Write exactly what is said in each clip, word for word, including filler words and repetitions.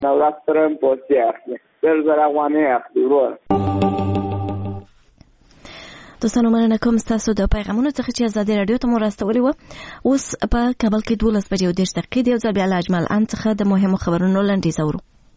نورات سره پوسټي اخلي بل زر افغانۍ اخلي ورور. دوستانو مننه کوم ستاسو د پیغامونو څخه چې ازادي رادیو ته مو راستولي وو. اوس په کابل کې دولس بجې او دېرش دقیقې دی. یو ځل بیا له اجمل ان څخه د مهمو خبرونو لنډیز اورو.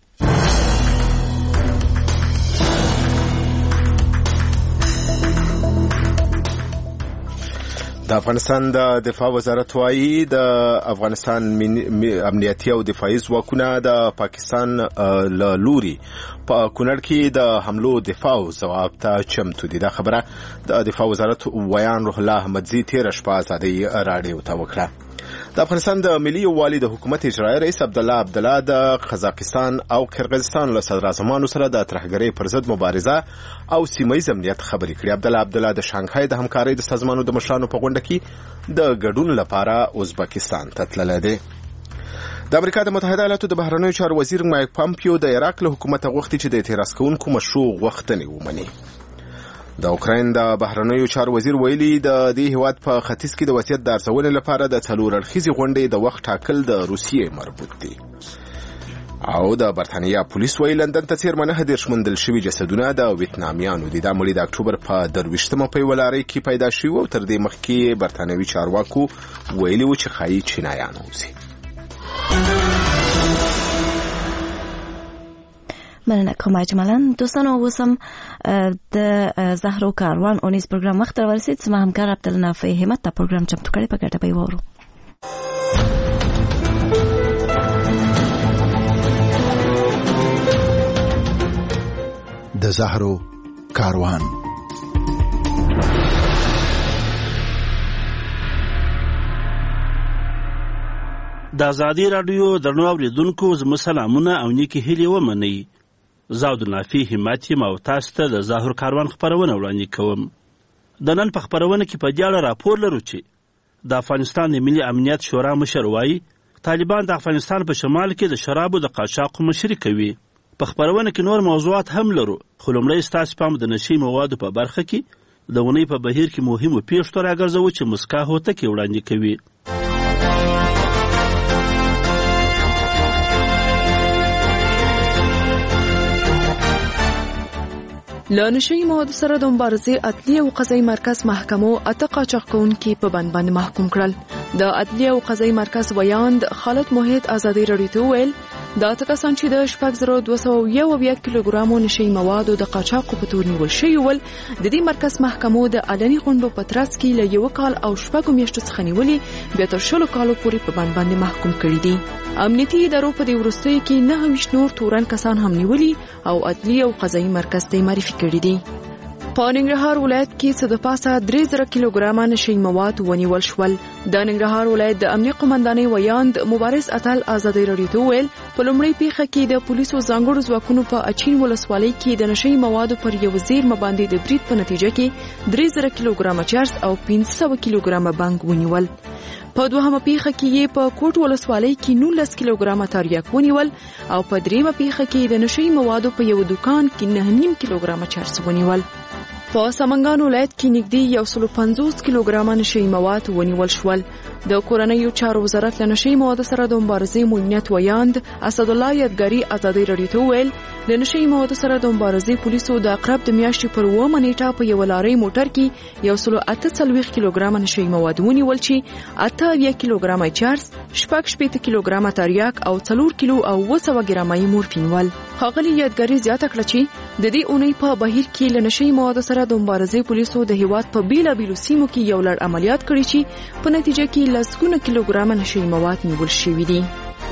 د افغانستان د دفاع وزارت وايي د افغانستان امنیتي او دفاعي ځواکونه د پاکستان له لوري په کونړ کې د حملو دفاع او ځواب ته چمتو دي. دا خبره د دفاع وزارت ویان روح الله احمدزي تېره شپه ازادۍ راډیو ته وکړه. د افغانستان د ملي یووالي د حکومت اجرایي رئیس عبدالله عبدالله د قزاقستان او قرغیزستان له صدراعظمانو سره د ترهګرۍ پر ضد مبارزه او سیمه‌ییز امنیت خبرې کړې. عبدالله عبدالله د شانګهای د همکارۍ د سازمانونو د مشرانو په غونډه کې د ګډون لپاره ازبکستان ته تللی دی. د امریکا د متحده ایالاتو د بهرنیو چارو وزیر مایک پامپیو د عراق له حکومت غوښتي چې د اعتراض کوونکو مشروع غوښتنې ومني. د اوکراین د بهرنیو چارو وزیر ویلي د دې هیواد په ختیځ کې د وضعیت د ارزونې لپاره د څلور اړخیزې غونډې د وخت ټاکل د روسیې مربوط دي. او د برتانیا پولیس ویل لندن ته څېرمه نهه دېرش موندل شوي جسدونه د ویتنامیانو دي. دا مړي د اکتوبر په درویشتمه په یوه لارۍ کې پیدا شوي او تر دې مخکې برتانوي چارواکو ویلي و چې ښایي چینایان اوسي. مننه کوم اجمالا. دوستانو اوس هم د زهرو کاروان اونیز پروګرام وخت ورسید. زما همکار عبدالنافع همت دا پروګرام چمتو کړی، په ګټه به یې واورو. د زهرو کاروان. د ازادي رادیو درنو اوریدونکو زموږ سلامونه او نیکې هیلې ومنئ. زه عبدالنافع همت یم او تاسو ته د زهرو کاروان خپرونه وړاندې کوم. د نن په خپرونه کې په دې اړه راپور لرو چې د افغانستان د ملي امنیت شورا مشر وایي طالبان د افغانستان په شمال کې د شرابو د قاچاقو مشري کوي. په خپرونه کې نور موضوعات هم لرو، خو لومړی ستاسو پام د نشي موادو په برخه کې د اونۍ په بهیر کې مهمو پیښو ته راګرځوو چې مسکا هوتکې وړاندې کوي. له نشهیي موادو سره د مبارزې عدلي او قضایي مرکز محکمو اته قاچاق کوونکي په بند باندې محکوم کړل. د عدلي او قضایي مرکز ویاند خالد موحد ازادي رادیو ته وویل دا اته کسان چې د شپږ زره دوه سوه یو اویا کیلوګرامو نشهیي موادو د قاچاقو په تور نیول شوي ول، د دې مرکز محکمو د علني غونډو په ترڅ کې له یوه کال او شپږو میاشتو څخه نیولې بیا تر شلو کالو پورې په بند باندې محکوم کړي دي. امنیتي ادارو په دې وروستیو کې نهه ویشت نور تورن کسان هم نیولي او عدلي او قضایي مرکز ته معرفي کړي دي. په ننګرهار ولایت کې څه د پاسه درې زره کیلوګرامه نشهیي مواد ونیول شول. د ننګرهار ولایت د امنیه قومندانۍ ویاند مبارز اتل ازادي رادیو ته وویل په لومړۍ پیښه کې د پولیسو ځانګړو ځواکونو په اچین ولسوالۍ کې د نشهیي موادو پر یو زیرمه باندې د برید په نتیجه کې درې زره کیلوګرامه چرس او پنځه سوه کیلوګرامه بنګ ونیول. په دوهمه پیښه کې یې په کوټ ولسوالۍ کې نولس کیلوګرامه تریاک ونیول او په دریمه پیښه کې د نشهیي موادو په یو دکان کې نه نیم کیلوګرامه چرس ونیول. په سمنګان ولایت کې نږدې یو سل پنځوس کیلوګرامه نشهیي مواد ونیول شول. د کورنیو چارو وزارت له نشهیي موادو سره د مبارزې معاونیت ویاند اسدالله یادګاري ازادي رادیو ته وویل د نشهیي موادو سره د مبارزې پولیسو د اقرب د میاشتې پر اوومه نیټه په یوه لارۍ موټر کې یو سل اته څلوېښت کیلوګرامه نشهیي مواد ونیول چې اته اویا کیلوګرامه چرس، شپږ شپېته کیلوګرامه تریاک او څلور کیلو او اوه سوه ګرامه مورفین ول. ښاغلي یادګاري زیاته کړه چې د دې اونۍ په بهیر کې له نشهیي موادو سره د مبارزې پولیسو د هیواد په بیلابیلو سیمو کې یو لړ عملیات کړي چې په نتیجه کې لسګونه کیلوګرامه نشهیي مواد نیول شوي دي.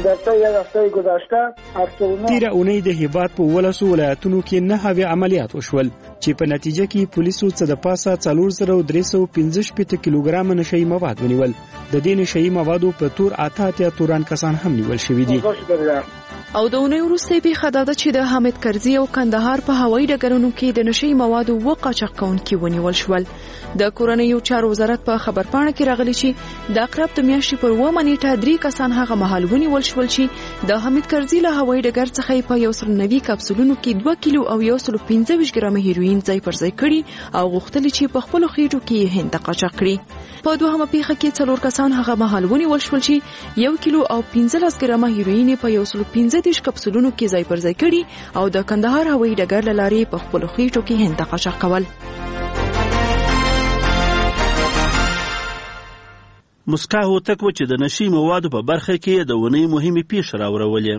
تیره اونۍ د هیواد په ولسو ولایتونو کې نهه اویا عملیات وشول چې په نتیجه کې پولیسو څه د پاسه څلور زره درې سوه پنځه شپېته کیلوګرامه نشهیي مواد ونیول. د دې نشهیي موادو په تور اته اتیا توران کسان هم نیول شوي دي. او د اونۍ وروستۍ پیښه دا ده چې د حامد کرزي او کندهار په هوایي ډګرونو کې د نشهیي موادو اووه قاچاق کوونکي ونیول شول. د کورنیو چارو وزارت په خبرپاڼه کې راغلي چې د اقرب د میاشتې پر اوومه نیټه درې کسان هغه مهال ونیول ونیول شول چې د حمید کرزي له هوایي ډګر څخه په یو سل نوي کپسولونو کې دوه کیلو او یو سل پنځه ویشت ګرامه هیروین ځای پر ځای کړي او غوښتل چې په خپل خېټو کې هند ته قاچاق کړي. په دوهمه پیښه کې څلور کسان هغه مهال ونیول شول چې یو کیلو او پنځلس ګرامه هیروین په یو سل پنځه دیرش کپسولونو کې ځای پر ځای کړي او د کندهار هوایي ډګر له لارې په خپل خېټو کې هند ته قاچاق کول. مسکا هوتک و چې د نشي موادو په برخه کې د ونې مهمې پیښې راورولې.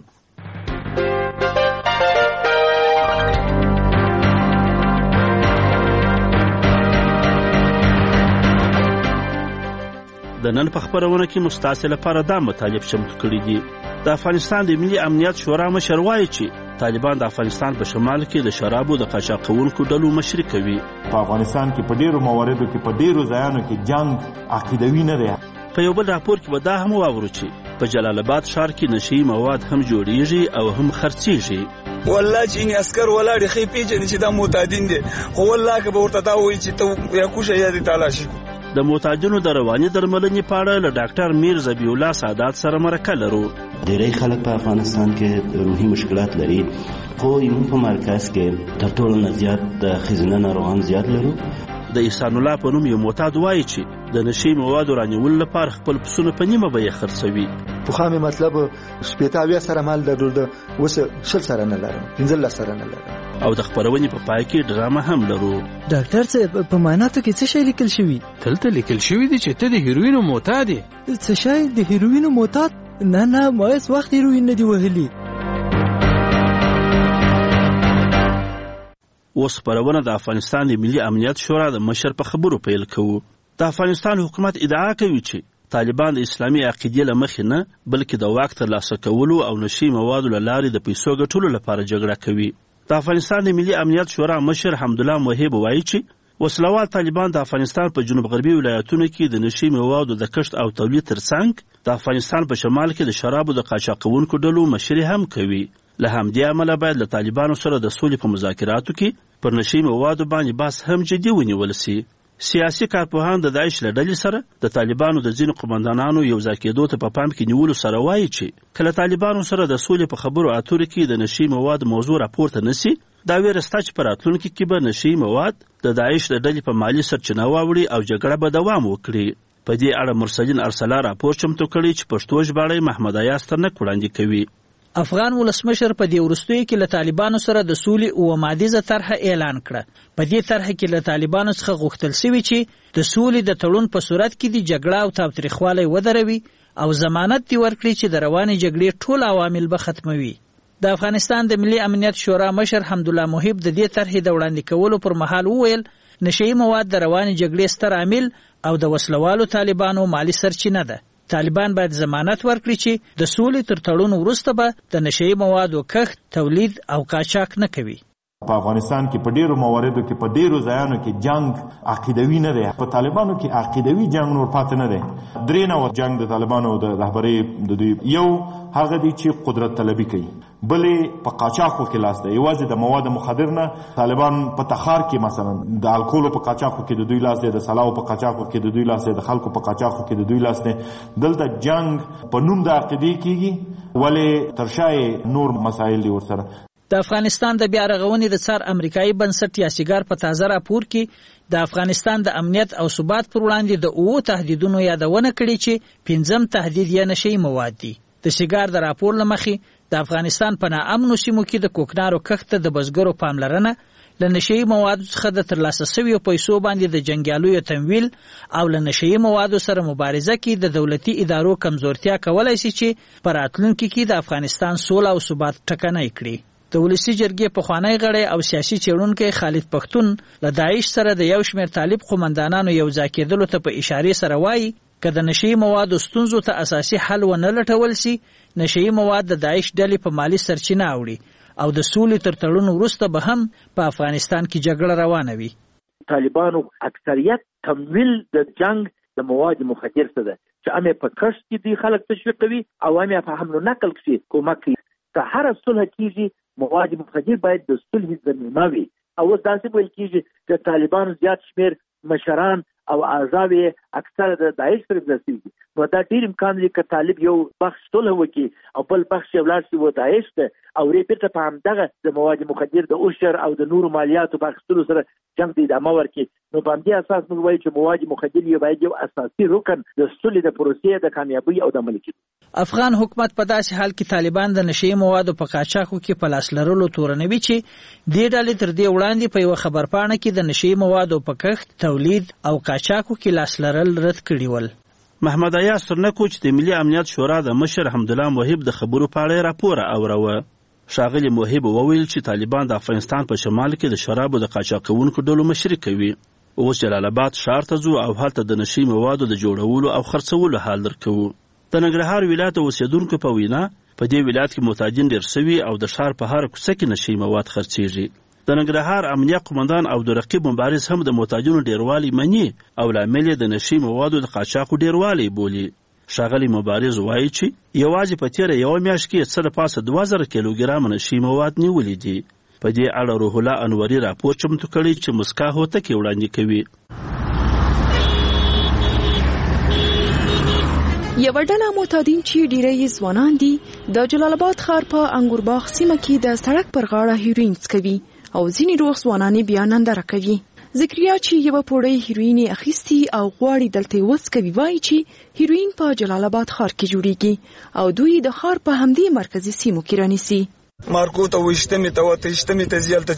د نن په خپرونه کې مستاسې لپاره دا مطالب چمتو کړي دي. د افغانستان د ملي امنیت شورا مشر وایي چې طالبان د افغانستان په شمال کې د شرابو د قاچاق کوونکو ډلو مشري کوي. په افغانستان کې په ډیرو مواردو کې په ډیرو ځایانو کې جنگ عقیدوي نه دی. په یو بل راپور کې به دا هم واورو چې په جلال آباد ښار کې نشي مواد هم جوړیږي او هم خرڅیږي. والله چې عسكر ولاړ خې پیژنې چې دا معتادین دي خو والله که به ورته دا وایي چې ته یا کوشه یا دې تعالی شي. د معتادینو د رواني درملنې په اړه له ډاکټر میر ذبیح الله سادات سره مرکه لرو. ډېری خلک په افغانستان کې روحي مشکلات لري خو یمون په مرکز کې تر ټولو نه زیات د ښځینه ناروغان زیات لرو. د احسان الله په نوم یو معتاد وایي چې د نشي موادو رانیولو لپاره خپل پسونه په نیمه بیه خرڅوي. پخوا مې مطلب شپېته اویا سره مال درلوده اوس شل سره نه لرم پنځلس سره نه لرم. او د خپرونې په پای کې ډرامه هم لرو. ډاکټر صاحب په معایناتو کې څه شی لیکل شوي؟ دلته لیکل شوي دي چې ته د هیروینو معتاد یې. څه شی د هیروینو معتاد؟ نه نه ما هیڅ وخت هیروین نه دي وهلي. اوس خپرونه د افغانستان د ملي امنیت شورا د مشر په خبرو پیل کوو. د افغانستان حکومت ادعا کوي چې طالبان د اسلامي عقیدې له مخې نه بلکې د واک ترلاسه کولو او نشي موادو له لارې د پیسو ګټلو لپاره جګړه کوي. د افغانستان د ملي امنیت شورا مشر حمدالله موهب وایي چې وسلوال طالبان د افغانستان په جنوب غربي ولایتونو کې د نشي موادو د کښت او تولید ترڅنګ د افغانستان په شمال کې د شرابو د قاچاق کوونکو ډلو مشري هم کوي. له همدې امله باید له طالبانو سره د سولې په مذاکراتو کې پر نشي موادو باندې بحث هم جدي ونیول سي. سیاسي کارپوهان د داعش له ډلې سره د طالبانو د ځینو قومندانانو یو ځای کېدو ته په پام کې نیولو سره وایي چې کله طالبانو سره د سولې په خبرو اترو کې د نشي مواد موضوع راپورته نه سي دا ویره سته چې په راتلونکي کې به نشي مواد د داعش د ډلې په مالي سرچینه واوړي او جګړه به دوام وکړي. په دې اړه مرسلین ارسلا راپور چمتو کړی چې پښتو ژباړی محمد ایاز ترنک وړاندې کوي. افغان ولسمشر په دې وروستیو کې له طالبانو سره د سولې اوه مادیزه طرحه اعلان کړه. په دې طرحه کې له طالبانو څخه غوښتل شوي چې د سولې د تړون په صورت کې د جګړه او تاوتریخوالی ودروي او ضمانت دې ورکړي چې د روانې جګړې ټول عوامل به ختموي. د افغانستان د ملي امنیت شورا مشر حمدالله موهب د دې طرحې د وړاندې کولو پر مهال وویل نشهیي مواد د روانې جګړې ستر عامل او د وسلوالو طالبانو مالي سرچینه ده. طالبان باید ضمانت ورکړي چې د سولې تر تړون وروسته به د نشهیي موادو کښت، تولید او قاچاق نه کوي. په افغانستان کې په ډیرو مواردو کې په ډیرو ځایانو کې جنگ عقیدوي نه دی. په طالبانو کې عقیدوي جنگ نور پاتې نه دی. درې نوع جنگ د طالبانو د رهبرۍ د دوی یو هغه دی چې قدرت طلبي کوي، بلې په قاچاقو کې لاس دی. یوازې د مواد مخدر نه طالبان په تخار کې مثلا د الکولو په قاچاقو کې د دوی لاس دی، د سلاو په قاچاقو کې د دوی لاس دی، د خلکو په قاچاقو کې د دوی لاس دی. دلته جنگ په نوم د عقیدې کېږي ولې تر شا نور مسایل دي ورسره. د افغانستان د بیا رغونې د څار امریکایي بنسټ یاسیګار په تازه راپور کې د افغانستان د امنیت او ثبات پر وړاندې د اوو تهدیدونو یادونه کړې چې پنځم تهدید یې نشهیي مواد دي. د سیګار د راپور له مخې د افغانستان په ناامنو سیمو کې د کوکنارو کښت ته د بزګرو پاملرنه، له نشهیي موادو څخه د ترلاسه شویو پیسو باندې د جنګیالیو تمویل او له نشهیي موادو سره مبارزه کې د دولتي ادارو کمزورتیا کولی شي چې په راتلونکي کې د افغانستان سوله او ثبات ټکنی کړي. د ولسي جرګې پخوانی غړی او سیاسي څېړونکی خالد پښتون له داعش سره د یو شمېر طالب قومندانانو یو ځای کېدلو ته په اشارې سره وایي که د نشهیي موادو ستونزو ته اساسي حل ونه لټول سي نشهیي مواد د داعش ډلې په مالي سرچینه اوړي او د سولې تر تړون وروسته به هم په افغانستان کې جګړه روانه وي. طالبانو اکثریت تمویل د جنگ د مواد مخدر څه ده چې امه په کښت کې دي خلک تشویق کوي او امه په حمل نقل کې کومک کوي. که هر صلح کیږي مواد مخدر باید د صلح ضمینه وي او داسې ویل کیږي چې طالبان زیات شمیر مشران او اعضاء اکثره د داعش پر ځي نو دا ډیر امکان لري چې طالب یو بخش ټول وکي او بل بخش ولر شي و داعش ته او ری پیټه په هم دغه د مواد مخدر د اوشر او د نور مالیاتو په اخیستلو سره جنگ دی د امر کې نو په دې اساس موږ وایو چې مواد مخدر یو باید یو اساسي رکن د سولې د پروسې د کامیابی او د عملي افغان حکومت په داسې حال کې طالبان د نشي موادو په قاچاقو کې په لاس لرلو تورنوي چې دې ډلې تر دې وړاندې په یو خبرپاڼه کې د نشي موادو په کښت تولید او قاچاقو کې لاس لرل رد کړي ول. محمد ایاز سرنکو چې د ملي امنیت شورا د مشر حمدالله موحب د خبرو په اړه راپور اوروه. ښاغلي موحب وویل چې طالبان د افغانستان په شمال کې د شرابو د قاچاقونکو ډلو مشري کوي. اوس جلال آباد ښار ته ځو او هلته د نشي موادو د جوړولو او خرڅولو حال درکوو. د ننګرهار ولایت اوسیدونکو په وینا په دې ولایت کې محتاجین ډېر سوي او د ښار په هر کوڅه کې نشي مواد خرڅېږي. د ننګرهار امنیه قومندان او د رقیب مبارز هم د محتاجینو ډیروالی مني او لامل یې د نشي موادو د قاچاقو ډیروالی بولي. ښاغلي مبارز وایي چې یوازې په تیره یوه میاشت کې څه د پاسه دوه زره کیلوګرامه نشي مواد نیولي دي. په دې اړه روح الله انوري راپور چمتو کړی چې مسکا هوتکې وړاندې کوي. یو ډله معتادین چې ډیری ځوانان دي د جلال آباد ښار په انګورباغ سیمه کې د سړک پر غاړه هیروین څکوي او ځینې روغ ځوانان بیا ننداره کوي. ذکریا چې یو پوړی هیروین اخیستی او غواړي دلته وڅکوي وایي چې هیروین په جلال آباد ښار کې جوړیږي او دوی د ښار په همدې مرکزي سیمو کې رانیسي. مارکو ته وشتمې ته وته شتمې ته زیالته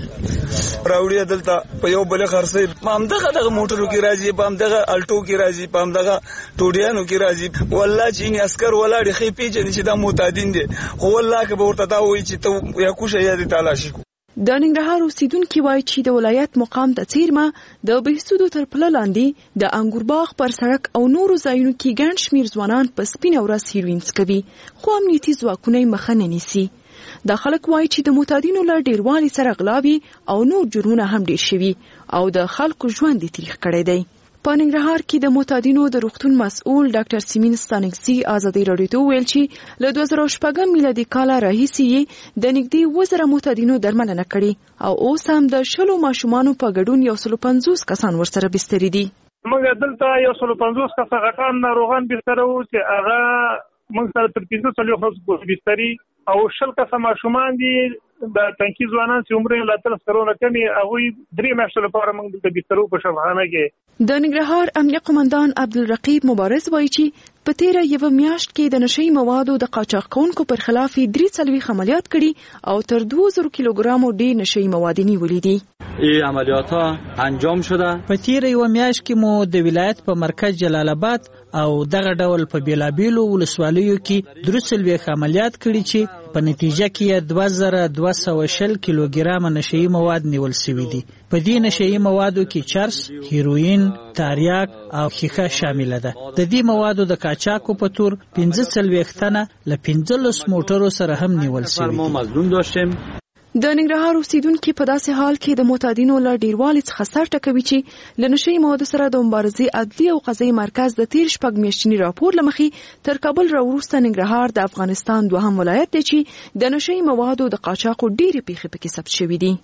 جوړیږي راوړي دلته په یو بل خرڅي په همدغه دغه موټرو کې راځي په همدغه الټو کې راځي په همدغه ټوډیانو کې راځي. والله چې عسكر ولاړ خې پیژنې چې دا معتادین دي خو والله که به ورته دا وایي چې ته یا کوشه یا دې تلاشي. د ننګرهار اوسیدونکي وایي چې د ولایت مقام د څیرمه د بهسودو تر پله لاندې د انګورباغ پر سړک او نورو ځایونو کې ګڼ شمېر ځوانان په سپینه ورځ هیروین څکوي خو امنیتي ځواکونه یې مخه نه نیسي. دا خلک وایي چې د معتادینو له ډیروالي سره غلاوي او نور جرمونه هم ډیر شوي او د خلکو ژوند یې تریخ کړی دی. په ننګرهار کې د معتادینو د روغتون مسؤل ډاکټر سیمین ستانکزي ازادي راډیو ته وویل چې له دوه زره شپږم میلادي کاله راهیسې د نږدې اووه زره معتادینو درملنه کړې او اوس هم د شلو ماشومانو په ګډون یو سل پنځوس کسان ورسره بستري دي. موږ دلته یو سل پنځوس کسه غټان ناروغان بستر وو چې هغه موږ سره تر پنځه څلوېښت ورځې بستري او شل کسه ماشومان دي د تنکي ځوانان چې عمر یې له اتلس کلونو کم وي هغوی درې میاشتو لپاره موږ دلته بسترو په شفاخانه کې. د ننګرهار امنیه قومندان عبدالرقیب مبارز وایي چې په تیره یوه میاشت کې د نشي موادو د قاچاق کوونکو پر خلاف درې څلوېښت عملیات کړي او تر دوه زره کیلوګرامو ډېر نشي مواد نیولي دي. این عملیات ها انجام شده. په تیره یوه میاشت کې مو د ولایت په مرکز جلال آباد او دغه ډول په بیلابیلو ولسوالیو کې درې څلوېښت عملیات کړي چې په نتیجه کې دوه زره دوه سوه شل کیلوګرامه نشي مواد نیول شوي دي. په دې نشي موادو کې چرس، هیروین، تاریاک او ښیښه شامله ده. د دې موادو د قاچاقو په تور پنځه څلوېښت تنه له پنځلس موټرو سره هم نیول شوي دي. د ننګرهار اوسیدونکي په داسې حال کې د معتادینو له ډیروالي څخه سر ټکوي چې له نشي موادو سره د مبارزې عدلي او قضایي مرکز د تیر شپږ میاشتني راپور له مخې تر کابل راوروسته ننګرهار د افغانستان دوهم ولایت دی چې د نشي موادو د قاچاقو ډېرې پیښې پکې ثبت شوي دي.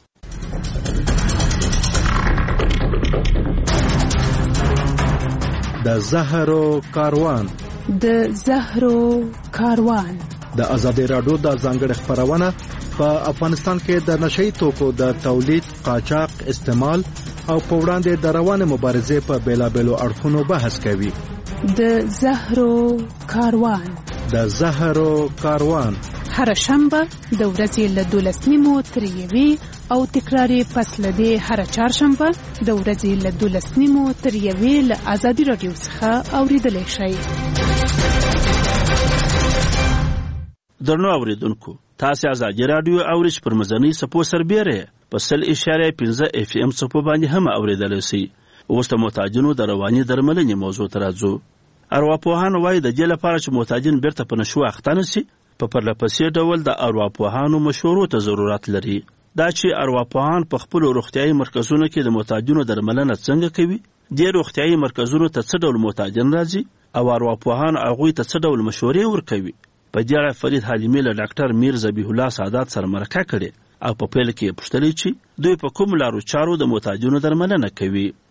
د زهرو کاروان د زهرو کاروان د ازادي راډیو د ځانګړي خبرونه په افغانستان کې د نشئی توکو د تولید، قاچاق، استعمال او په وړاندې د روانه مبارزې په بیلابیلو اړخونو بحث کوي. د زهرو کاروان د زهرو کاروان هر شنبه د ورځې له دولس نیمو تر یوې او تکراري پس له دې هر چهارشنبه د ورځې له دولس نیمو تر یوې له ازادي راډیو څخه اوریدلی شئ. درنو اوریدونکو، تاسو ازادي راډیو اورئ پر مزنی سپو سربېره په سل اشاره پنځه اف ام سپو باندې هم اوریدلی شئ. اوس د محتاجینو د رواني درملنې موضوع ته راځو. ارواپوهان وایي د دې لپاره چې محتاجین بیرته په نشو اخته نه شي په پرلپسې ډول د ارواپوهانو مشورو ته ضرورت لري. دا چې ارواپوهان په خپلو روغتیایي مرکزونو کې د محتاجینو درملنه څنګه کوي، دې روغتیایي مرکزونو ته څه ډول محتاجین راځي او ارواپوهان هغوی ته څه ډول مشورې ورکوي. په دې اړه فرید حلیمي له ډاکټر میر ذبیح الله سادات سره مرکه کړې او په پیل کې یې پوښتلې چې دوی په کوم لارو چارو د محتاجینو درملنه کوي.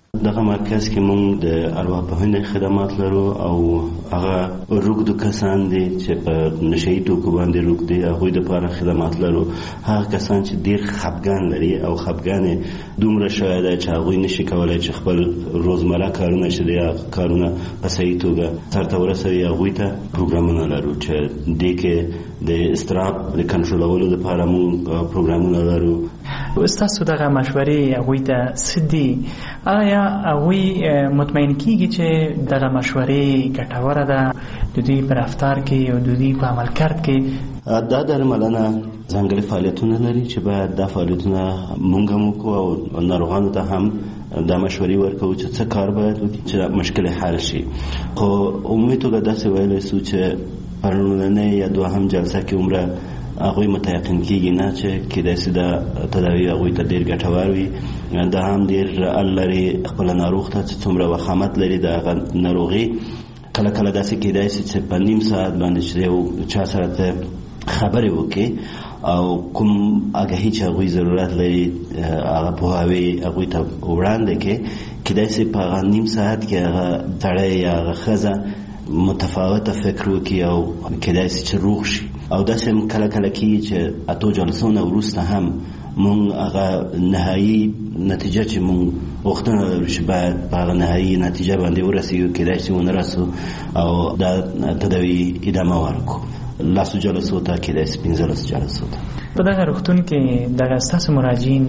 دغه مرکز کې موږ د ارواپوهنې خدمات لرو او هغه روږدو کسان دي چې په نشهیي توکو باندې روږ دي، هغوی دپاره خدمات لرو. هغه کسان چې ډېر خفګان لري او خفګان یې دومره شوی دی چې هغوی نشي کولی چې خپل روزمره کارونه چې دی کارونه په صحیح توګه سرته ورسوي، هغوی ته پروګرامونه لرو چې دې کې د اضطراب د کنټرولولو دپاره موږ پروګرامونه لرو. ستاسو دغه مشورې هغوی ته څه دي؟ آیا هغوی مطمئن کیږي چې دغه مشورې ګټوره ده د دوی په رفتار کې او د دوی په عمل کرد کې؟ دا درملنه ځانګړي فعالیتونه لري چې باید دا فعالیتونه موږ هم وکړو او ناروغانو ته هم دا مشورې ورکوو چې څه کار باید وکړي چې مشکل حل شي. خو عمومي توګه داسې ویلی سو چې په لومړنۍ یا دوهم جلسه کې عمره هغوی متیقن کیږي نه چې کیدای شي دا تداوی هغوی ته ډېر ګټور وي. دا هم ډېر ال لري خپله ناروغ ته چې څومره وخامت لري د هغه ناروغي. کله کله داسې کیدای شي چې په نیم ساعت باندې چې یو چا سره ته خبرې وکړي او کوم آګاهي چې هغوی ضرورت لري هغه پوهاوی هغوی ته وړاندې کړي، کیدای شي په هغه نیم ساعت کې هغه سړی یا هغه ښځه متفاوته فکر وکړي او کیدای شي چې روغ شي. او داسې هم کله کله کېږي چې اتو جلسو نه وروسته هم مونږ هغه نهایي نتیجه چې مونږ غوښتنه لرو چې باید په هغه نهایي نتیجه باندې ورسېږو، کیدای شي ونه رسو او دا تداوي ادامه ورکړو. لسو جلسو ته کیدای شي پنځلسو جلسو ته. په دغه روغتون کې دغه ستاسو مراجعین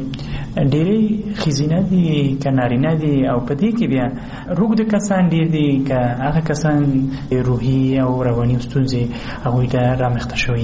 ډېری ښځینه دي که نارینه دي او په دې کې بیا روږد کسان ډېر دي که هغه کسان روحي او رواني ستونزې هغوی ته رامخته شوي؟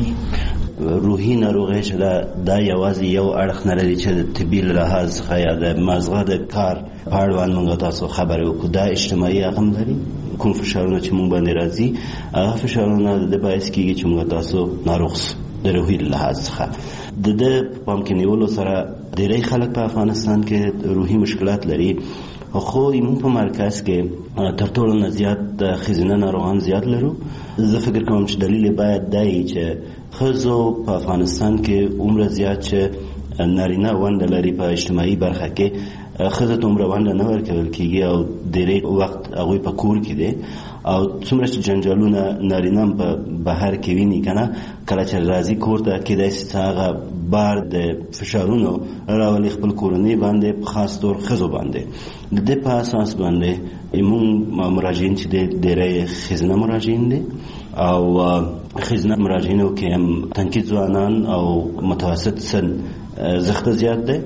روحي ناروغۍ چې دا یوازې یو اړخ نه لري چې د طبي له لحاظ څخه یا د مازغه د کار په اړوند موږ تاسو خبرې وکړو. دا اجتماعي هم لري. کوم فشارونه چې موږ باندې راځي هغه فشارونه د باعث کېږي چې موږ تاسو ناروغ د روحي له لحاظ څخه. د ده په پام کې نیولو سره ډېری خلک په افغانستان کې روحي مشکلات لري، خو موږ په مرکز کې تر ټولو نه زیات د ښځینه ناروغان زیات لرو. زه فکر کوم چې دلیل باید دا وي چې ښځو په افغانستان کې عمره زیات چې نارینه ونډه لري په اجتماعي برخه کې، ښځو ته عمره ونډه نه ورکول کېږي او ډېری وخت هغوی په کور کې دی او څومره چې جنجالونه نارینه هم په بهر کې ویني که نه، کله چې راځي کور ته کېدای شي چې هغه بار د فشارونو راولي خپل کورنۍ باندې، په خاص طور ښځو باندې. د دې په اساس باندې موږ مراجعین چې دی ډېری ښځینه مراجعین دي او ښځینه مراجعینو کې هم تنکي ځوانان او متوسط سن زښته زیات دی.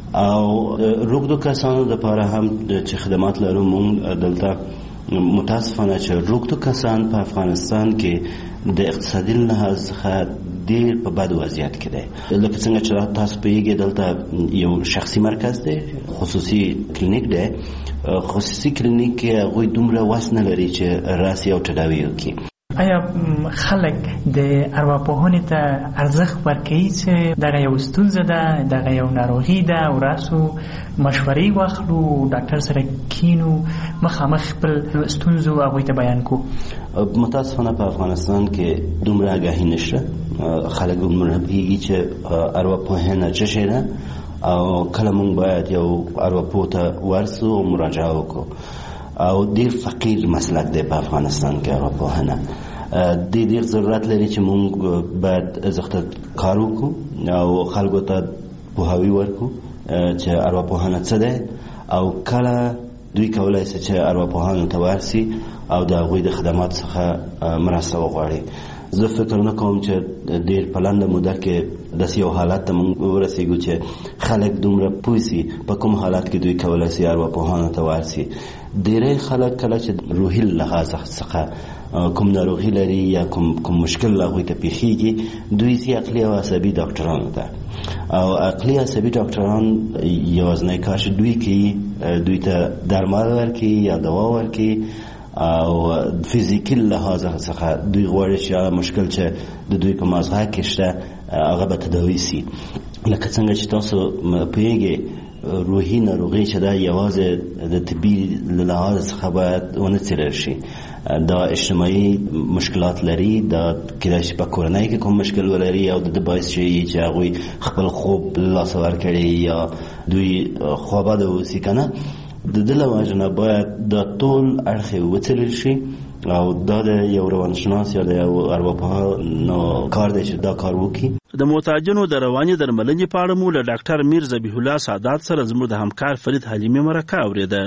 او روږدو کسانو دپاره هم چې خدمات لرو موږ دلته متاسفانه چې روږدو کسان په افغانستان کې د اقتصادي لحاظ څخه ډېر په بد وضعیت کې دی. لکه څنګه چې تاسو پوهېږئ دلته یو شخصي مرکز دی، خصوصي کلینیک دی. خصوصي کلینیک کې هغوی دومره وس نه لري چې راسي او تداوي وکړي. آیا خلک د ارواپوهنې ته ارزښت ورکوي چې دغه یو ستونزه ده، دغه یو ناروغي ده او راسو مشورې واخلو، ډاکټر سره کینو، مخامخ خپل ستونزو هغوی ته بیان کړو؟ متاسفانه په افغانستان کې دومره آګاهي نشته. خلک دومره پوهېږي چې ارواپوهنه څه شی ده او کله موږ باید یو ارواپوه ته ورسو او مراجعه وکړو. او ډېر فقیر مسلک دی په افغانستان کې ارواپوهنه. دې ډېر ضرورت لري چې موږ باید زښته کار وکړو او خلکو ته پوهاوی ورکړو چې ارواپوهنه څه دی او کله دوی کولی شي چې ارواپوهانو ته ورسي او د هغوی د خدمات څخه مرسته وغواړي. زه فکر نه کوم چې ډېر په لنډه موده کې داسې یو حالت ته موږ ورسېږو چې خلک دومره پوه سي په کوم حالت کې دوی کولی شي ارواپوهانو ته ورسي. ډېری خلک کله چې روحي لحاظ څخه کوم ناروغي لري یا کوم کوم مشکل هغوی ته پیښیږي، دوی ځي عقلي او عصبي ډاکټرانو ته او عقلي عصبي ډاکټران یوازینی کار چې دوی کوي دوی ته درمل ورکوي یا دوا ورکوي او فزیکي لحاظ څخه دوی غواړي چې هغه مشکل چې د دوی په مازغه کې شته هغه به تداوي سي. لکه څنګه چې تاسو پوهېږئ روحي ناروغي چې دا یوازې د طبي له لحاظ څخه باید ونه څېړل شي. دا اجتماعي مشکلات لري، دا کېدای شي په کورنۍ کې کوم مشکل ولري او د ده باعث شي چې هغوی خپل خوب له لاسه ورکړي یا دوی خواباده واوسي که نه. د دې له وجې نه باید دا ټول اړخې وڅېړل شي او دا د یو روانشناس یا د یو ارواپوه کار دی چې دا کار وکړي. د محتاجانو د رواني درملنې په اړه مو له ډاکټر میر ذبیح الله سادات سره زموږ د همکار فرید حلیمي مرکه اورېده.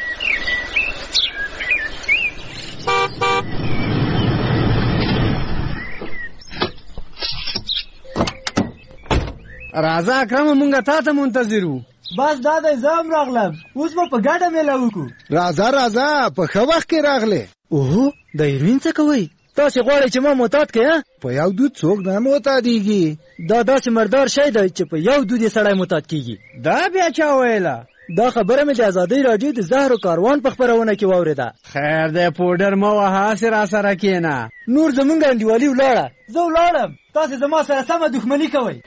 راځه اکرم مونږه تا ته منتظر وو. بس دا د زام راغلم، اوس به په ګډه میله وکړو. راځه راځه په ښه وخت کې راغلې. اوهو د هیروین څه کوئ؟ تاسې غواړئ چې ما معتاد کړئ؟ په یو دود څوک نه معتادېږي. دا داسې مردار شی دی چې په یو دود یې سړی معتاد کېږي. دا بیا چا ویله؟ دا خبره مې د ازادۍ راډیو د زهرو کاروان په خپرونه کې واورېده. خیر دی پوډر مه وهه، هسې راسره کښېنه. نور زمونږ انډیوالي ولاړه. زه ولاړم، تاسې زما سره سمه دښمني کوئ.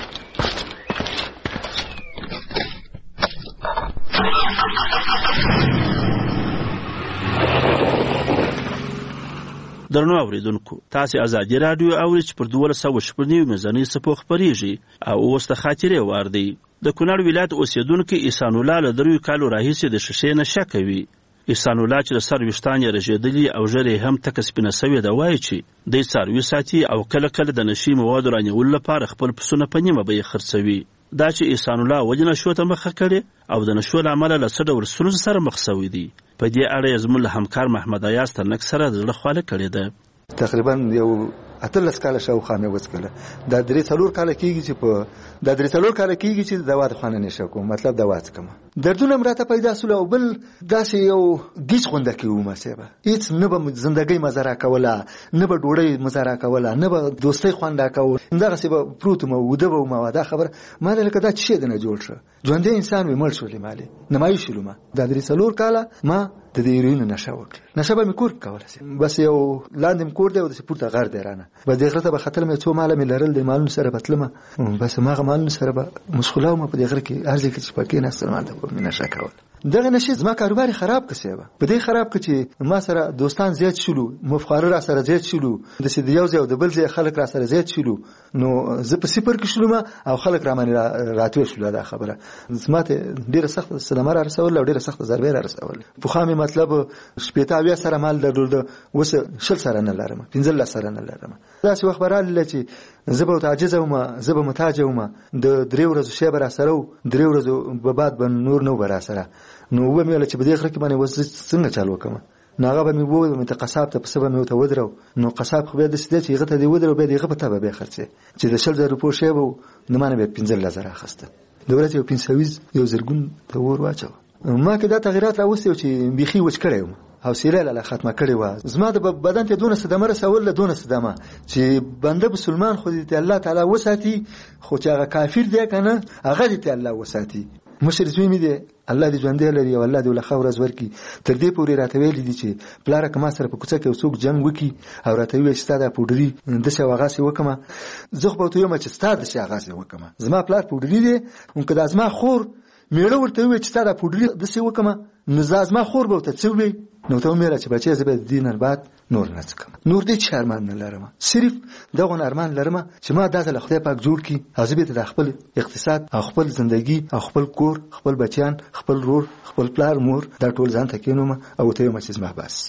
درنو اوریدونکو، تاسې ازادي راډیو اورئ چې پر دولس سوه شپږ نوي میزانۍ څپو خپرېږي او اوس د خاطرې وار دی. د کونړ ولایت اوسېدونکی احسان الله له دریو کالو راهیسې د شیشې نشه کوي. احسان الله چې د سر ویښتان یې رژېدلي او ژر یې هم تکه سپینه سوې ده، وایي چې دی څاروي ساتي او کله کله د نشي موادو رانیولو لپاره خپل پسونه په نیمه بیه خرڅوي. دا چې احسان الله ولې نشو ته مخه کړې او د نشو له امله له څه ډول ستونزو سره مخ سوی دی، په دې اړه یې زموږ له همکار محمد ایاز ترنک سره د زړه خواله کړې ده. تقریبا یو اتلس کاله شاوخوا مې وڅکله. دا درې څلور کاله کېږي چې په دا درې څلور کاله کېږي چې دوا د خانه نشه کوم، مطلب دوا څکم. دردونه م راته پیدا سول او بل داسې یو ګیچ غونډه کې وم صاحب. هېڅ نه به زندګۍ مزه راکوله، نه به ډوډۍ مزه راکوله، نه به دوستۍ خوند راکول. همدغسې به پروت وم، وده به وم. دا خبره ما لکه دا څه شی دی نه جوړ شه، ژوندی انسان وي مړ شولې مالې نمایي شولو. ما دا درې څلور کاله ما د دې هیروینو نشه وکړه. نشه به مې کور کوله، بس یو لاندې م کور دی او داسې پورته غر دی رانه. بس دې غره ته به ختلم، یو څو ماله مې لرل، د مالونو سره به تلمه، بس هماغه مالونو سره به مشغوله وم په دې غره کې. هر ځای کې چې په کېناستم هلته به مې نشه کوله. دغه نشي زما کاروبار یې خراب کړ صاحب. په دې خراب کړ چې ما سره دوستان زیات شولو، مفخاره را سره زیات شولو، داسې د یو ځای او د بل ځای خلک را سره زیات شولو. نو زه په صفر کې شولم او خلک را باندې راتوی شول. دا خبره زما ته ډېره سخته صدمه را رسول او ډېره سخته ضربې را رسول. پخوا مې مطلب شپېته اویا سره مال درلود، اوس شل سره نه لرم، پنځلس سره نه لرم. داسې وخت به راغلی چې زه به ورته عاجزه وم، زه به محتاجه وم. د درې ورځو شی به را سره و، درې ورځو به بعد به نور نه و به را سره. نو وبه مې ویله چې په دې غره کې باندې اوس څنګه چل وکړم. نو هغه به مې وویل مې ته قصاب ته پسه به مې ورته ودرو. نو قصاب خو بیا داسې دی چې هغه ته دې ودرو، بیا د هغه په تا به بیا خرڅې چې د شل زره روپو شی به و، نو ما نه بیا پنځلس زره اخیسته. د ورځې یو پنځویز یو زرګون ته اور واچوه. ما کې دا تغیرات راوستي و چې بیخي وچ کړی وم، حوصله له ختمه کړې وه. زما د بدن ته دونه صدمه رسوله، دونه صدمه چې بنده مسلمان خو دې ته الله تعالی وساتي، خو چې هغه کافر دی که نه هغه دې ته الله وساتي. مشر زوی مې دی، الله دې ژوندی لري او الله دې له ښه ورځ ورکړي. تر دې پورې راته ویلي دي چې پلاره که ما سره په کوڅه کې یو څوک جنګ وکړي او راته ووایي چې ستا دا پوډري داسې او هغسې وکړمه، زه خو به ورته ویم چې ستا داسې هغسې وکړمه. زما پلار پوډري دی، که دا زما خور میړه ورته ووایي چې ستا دا پوډري داسې وکړمه، نو زه زما خور به ورته څه ووایي؟ نو ته ومېره چې بچی زه به د دې نه بعد نور نه څکم. نور دې چې ارمان نه لرم، صرف دغه ارمان لرم چې ما دا ځل خدای پاک جوړ کړي او زه بېرته د خپل اقتصاد او خپل زندگی او خپل کور، خپل بچیان، خپل رور، خپل پلار، مور، دا ټول ځان ته کېنوم او ته ویم چې زما بس.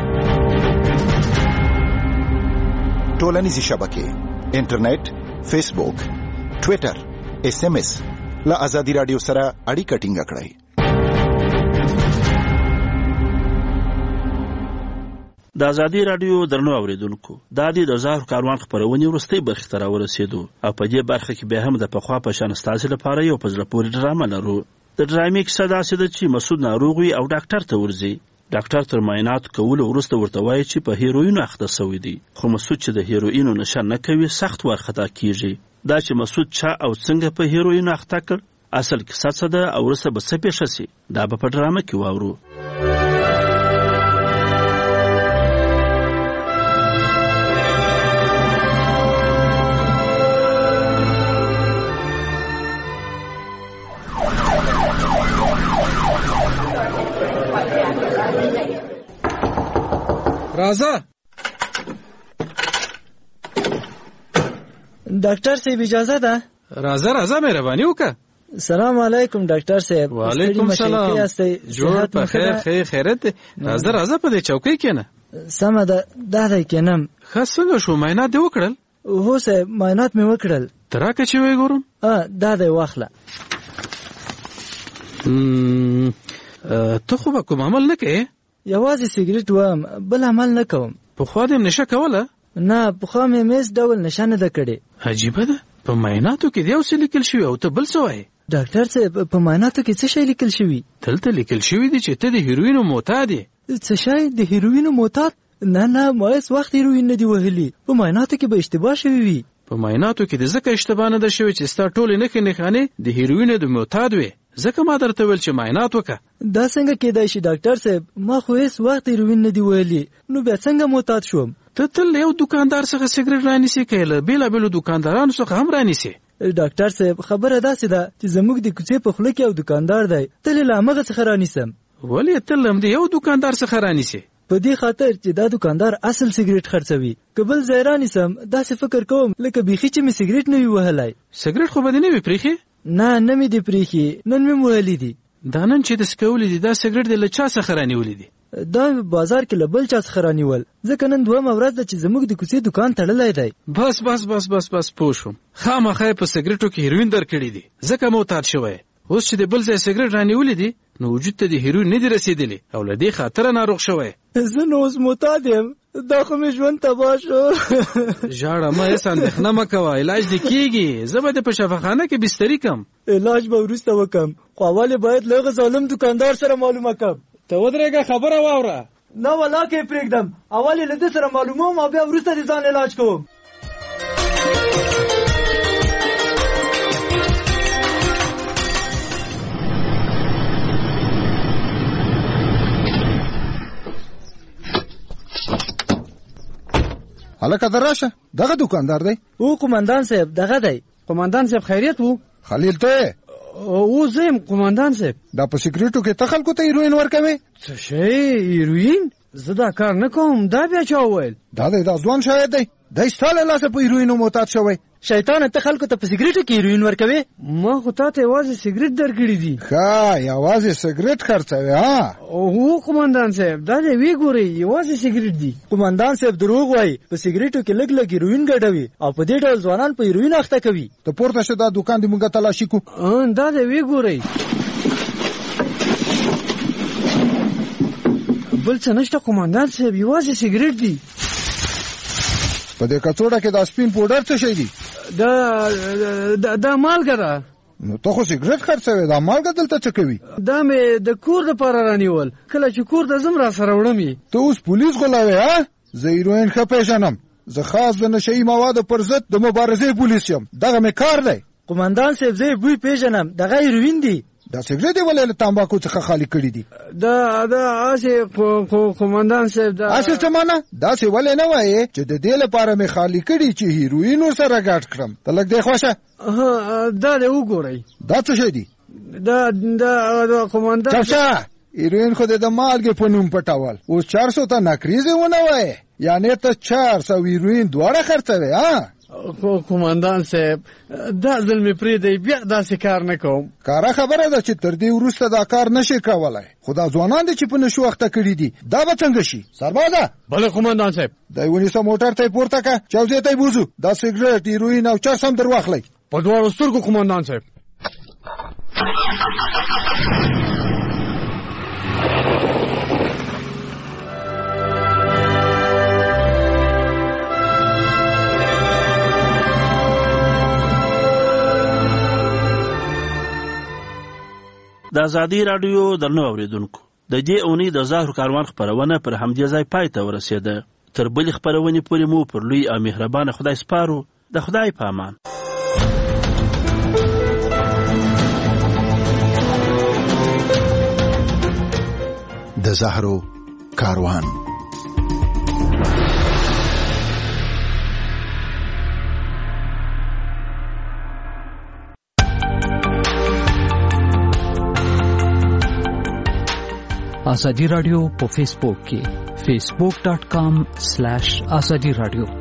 ټولنیزې شبکې، انټرنیټ، فیسبوک، ټویټر، اس ام اس له ازادي راډیو سره اړیکه ټینګه کړئ. د ازادي راډیو درنو اوریدونکو، دا د زهرو کاروان خپرونې وروستۍ برخې ته راورسېدو او په دې برخه کې بیا هم د پخوا په شان ستاسې لپاره یو په زړه پورې ډرامه لرو. د ډرامې کیسه داسې ده چې مسعود ناروغ وي او ډاکټر ته ورځي. ډاکټر تر معایناتو کولو وروسته ورته وایي چې په هیروینو اخته سوی دی، خو مسعود چې د هیروینو نشه نه کوي سخت وارخطا کیږي. دا چې مسعود چا او څنګه په هیروینو اخته کړ، اصل کیسه څه ده او وروسته به څه پیښه سي، دا به په ډرامه کې واورو. راځه ډاکټر صاحب اجازه ده. راځه راځه مهرباني وکړه. سلام علیکم ډاکټر صاحب. وعلیکم سلام. جوړ په خیر خیر خیرت. راځه راځه په دې چوکۍ کېنه. سمه ده دا دی کېنم. ښه څنګه شو معاینات دې وکړل؟ هو صاحب معاینات مې وکړل. تراکه چې وې ګورم. ا دا دی واخله. ته خو به کوم عمل نه کوې؟ یوازې سیګریټ وم بل عمل نه کوم. پخوا دې نشه کوله؟ نه پخوا مې میس ډول نشه نه ده کړې. عجیبه ده په معایناتو کې دې یو څه لیکل شوي او ته بل څه وایې؟ ډاکټر صاحب په معایناتو کې څه شی لیکل شوي؟ دلته لیکل شوي دي چې ته د هیروینو معتاد یې. څه شی د هیروینو معتاد؟ نه نه ما هیڅ وخت هیروین نه دي وهلي. په معایناتو کې به اشتباه شوي وي. په معایناتو کې د ځکه اشتباه نه ده شوې چې ستا ټولې نښې نښانې د هیروینو د معتاد وې. ځکه ما درته ویل چې معاینات وکړه. دا څنګه کېدای شي ډاکټر صاحب؟ ما خو هیڅ وخت هیروین نه دي وهلي، نو بیا څنګه معتاد شوم؟ ته تل یو دکاندار څخه سیګریټ رانیسې که له بېلابېلو دکاندارانو څخه هم رانیسې؟ ډاکټر صاحب خبره داسې ده چې زموږ د کوڅې په خوله کې یو دکاندار دی، تل یې له همغه څخه رانیسم. ولې تل هم د یو دکاندار څخه رانیسې؟ په دې خاطر چې دا دکاندار اصل سیګریټ خرڅوي. که بل ځای رانیسم داسې فکر کوم لکه بیخي چې مې سیګریټ نه وي وهلی. سیګریټ خو به دې نه وي پرېښې؟ نه نه مې دې پرېښي، نن مې وهلي دي. دا نن چې د سکولي دي دا سیګریټ دې له چا څخه رانیولي دي؟ دا بازار کې له بل چا څخه رانیول، ځکه نن دویمه ورځ ده چې زموږ د کوڅې دکان تړلی دی. بس بس بس بس بس پوه شوم. خامخا یې په سیګریټو کې هیروین درکړي دي ځکه معتاد شوی. اوس چې د بل ځای سیګریټ رانیولي دي نو وجود ته د هیروین نه دي رسېدلي او له دې خاطره ناروغ شوی. زه نو اوس معتاد یم، دا خو مې ژوند تباه شو. ژاړه مه، هېڅ اندېښنه مه کوه، علاج دې کېږي. زه به دې په شفاخانه کې بستري کړم. علاج به وروسته وکړم، خو اول باید له هغه ظالم دکاندار سره معلومه کړم. ته ودرېږه خبره واوره. نه ولا کې پرېږدم، اول یې له ده سره معلوموم او بیا وروسته د ځان علاج کوم. هلکه دراشه دغه دکاندار دی؟ او قومندان صاحب دغه دی. قومندان صاحب خیریت وو؟ خلیل ته او زه یم قومندان صاحب. دا په سیګریټو کې ته خلکو ته هیروین ورکوې؟ څه شی هیروین؟ زه دا کار نه کوم. دا بیا چا وویل؟ دا دی دا ځوان شاید دی، دی ستا له لاسه په هیروینو معتاد شوی. شیطانه ته خلکو ته په سیګریټو کې هیروین ورکوې؟ ما خو تا ته یوازې سیګریټ درکړي دي. ښه یوازې سیګریټ خرڅوې ها؟ هو قومندان صاحب دا دې وی ګورئ یوازې سیګریټ دي. قومندان صاحب دروغ وایي، په سیګریټو کې لږ لږ هیروین ګډوي او په دې ډول ځوانان په هیروین اخته کوي. ته پورته شه دا دکان دې مونږ تلاشي کو. دا دې وی ګورئ بل څه نشته قومندان صاحب، یوازې سیګریټ دي. په دې کڅوړه کې دا سپین پوډر څه شی دی؟ دا دا مالګه ده. نو ته خو سیګریټ خرڅوې، دا مالګه دلته څه کوي؟ دا مې د کور دپاره رانیول، کله چې کور ته ځم را سره وړم یې. ته اوس پولیس غولوې ها؟ زه هیروین ښه پېژنم، زه خاص د نشهیي موادو پر ضد د مبارزې پولیس یم، دغه مې کار دی. قومندان صاحب زه یې بوی پېژنم، دغه هیروین دی. دا سیګریټ یې ولې له تمباکو څخه خالي کړي دي؟ دا دا هسې قومندان صاحب دا هسې څه مانه؟ داسې ولې نه وایې چې د دې لپاره مې خالي کړي چې هیروین ورسره ګډ کړم؟ ته لږ دې خوښه دا دې وګورئ. دا څه شی دی؟ دا دا قومندان چپ شه، هیروین خو دې د مالګې په نوم پټول، اوس چار سو ته نکریزې ونه وایې، یعنې ته چار سو هیروین دواړه خرڅوې ها؟ قومندان صاحب دا ځل مې پرېږدئ، بیا داسې کار نه کوم. کاره خبره ده چې تر دې وروسته دا کار نشي کولی، خو دا ځوانان دي چې په نشو اخته کړي دي، دا به څنګه شي؟ سربازه بله قومندان صاحب دی ونیسه، موټر ته یې پورته که، چوزې ته یې بوځو، دا سیګریټ هیروین او چرس هم در واخلئ. په دواړو سترګو قومندان صاحب. د ازادي راډیو درنو اوریدونکو، د دې اونۍ د ظاهر کاروان خپرونه پر همدې ځای پای ته ورسېده. تر بلې خپرونې پورې مو پر لوی او مهربانه خدای سپارو. د خدای په امان. د زهرو کاروان. آزادی راډیو په فیسبوک کې facebook dot com slash azadi radio